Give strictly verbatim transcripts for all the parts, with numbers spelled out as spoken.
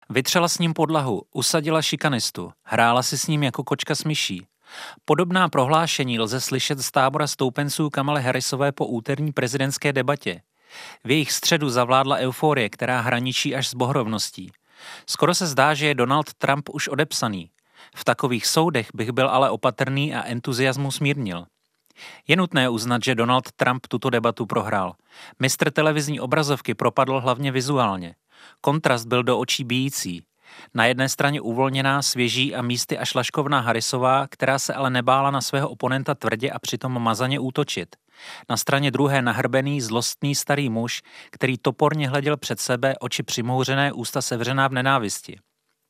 Vytřela s ním podlahu, usadila šikanistu, hrála si s ním jako kočka s myší. Podobná prohlášení lze slyšet z tábora stoupenců Kamaly Harrisové po úterní prezidentské debatě. V jejich středu zavládla euforie, která hraničí až s bohorovností. Skoro se zdá, že je Donald Trump už odepsaný. V takových soudech bych byl ale opatrný a entuziasmus mírnil. Je nutné uznat, že Donald Trump tuto debatu prohrál. Mistr televizní obrazovky propadl hlavně vizuálně. Kontrast byl do očí bijící. Na jedné straně uvolněná, svěží a místy až laškovná Harrisová, která se ale nebála na svého oponenta tvrdě a přitom mazaně útočit. Na straně druhé nahrbený, zlostný starý muž, který toporně hleděl před sebe, oči přimhouřené, ústa sevřená v nenávisti.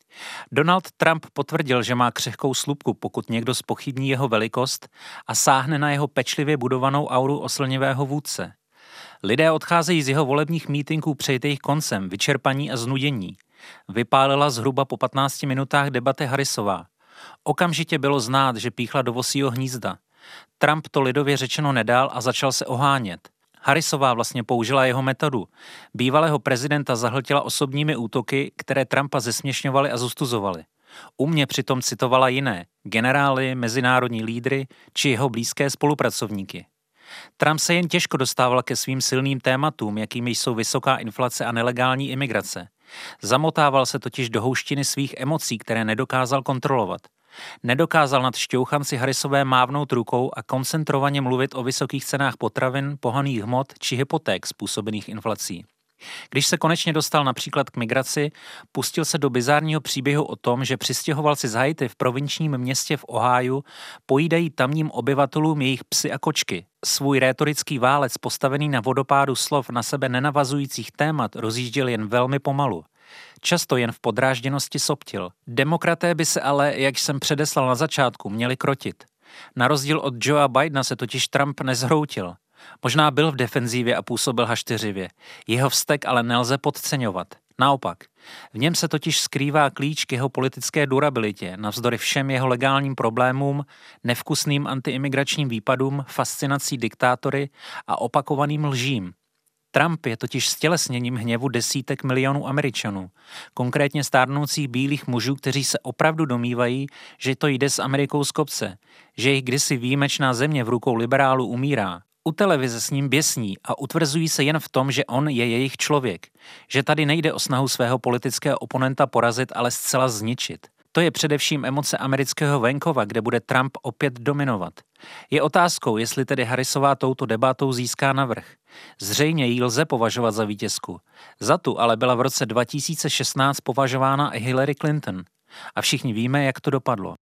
Donald Trump potvrdil, že má křehkou slupku, pokud někdo zpochybní jeho velikost a sáhne na jeho pečlivě budovanou auru oslnivého vůdce. Lidé odcházejí z jeho volebních mítinků před jejich koncem, vyčerpaní a znudění. Vypálila zhruba po patnácti minutách debaty Harrisová. Okamžitě bylo znát, že píchla do vosího hnízda. Trump to lidově řečeno nedal a začal se ohánět. Harrisová vlastně použila jeho metodu. Bývalého prezidenta zahltila osobními útoky, které Trumpa zesměšňovaly a zostuzovaly. Umně přitom citovala jiné, generály, mezinárodní lídry či jeho blízké spolupracovníky. Trump se jen těžko dostával ke svým silným tématům, jakými jsou vysoká inflace a nelegální imigrace. Zamotával se totiž do houštiny svých emocí, které nedokázal kontrolovat. Nedokázal nad šťouchanci Harrisové mávnout rukou a koncentrovaně mluvit o vysokých cenách potravin, pohonných hmot či hypoték způsobených inflací. Když se konečně dostal například k migraci, pustil se do bizárního příběhu o tom, že přistěhovalci z Haiti v provinčním městě v Ohiu pojídají tamním obyvatelům jejich psy a kočky. Svůj rétorický válec postavený na vodopádu slov na sebe nenavazujících témat rozjížděl jen velmi pomalu. Často jen v podrážděnosti soptil. Demokraté by se ale, jak jsem předeslal na začátku, měli krotit. Na rozdíl od Joea Bidena se totiž Trump nezhroutil. Možná byl v defenzívě a působil hašteřivě. Jeho vztek ale nelze podceňovat. Naopak. V něm se totiž skrývá klíč k jeho politické durabilitě, navzdory všem jeho legálním problémům, nevkusným antiimigračním výpadům, fascinací diktátory a opakovaným lžím. Trump je totiž stělesněním hněvu desítek milionů Američanů, konkrétně stárnoucích bílých mužů, kteří se opravdu domývají, že to jde s Amerikou z kopce, že jejich kdysi výjimečná země v rukou liberálů umírá. U televize s ním běsní a utvrzují se jen v tom, že on je jejich člověk, že tady nejde o snahu svého politického oponenta porazit, ale zcela zničit. To je především emoce amerického venkova, kde bude Trump opět dominovat. Je otázkou, jestli tedy Harrisová touto debatou získá navrch. Zřejmě jí lze považovat za vítězku. Za tu ale byla v roce dva tisíce šestnáct považována i Hillary Clinton. A všichni víme, jak to dopadlo.